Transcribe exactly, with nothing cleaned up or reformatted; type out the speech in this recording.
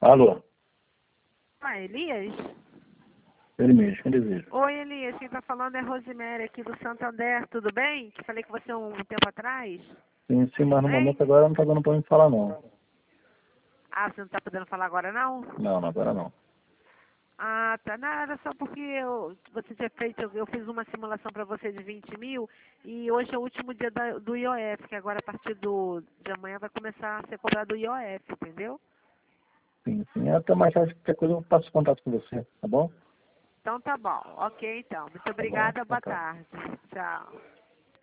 Alô? Ah, Elias? Ele mesmo, quem deseja? Oi, Elias, quem tá falando é Rosemary aqui do Santander, tudo bem? Que falei com você um tempo atrás. Sim, sim, mas no Bem? momento agora não tá dando pra mim falar, não. Ah, você não tá podendo falar agora, não? Não, não, agora não. Ah, tá. Não, era só porque eu, você tinha feito, eu, eu fiz uma simulação para você de vinte mil e hoje é o último dia da- do I O F, que agora a partir do, de amanhã vai começar a ser cobrado o I O F, entendeu? Sim, sim. Até mais tarde, qualquer coisa eu passo contato com você, tá bom? Então tá bom. Ok, então. Muito Tá bom, obrigada, boa boa tarde. tarde. Tchau.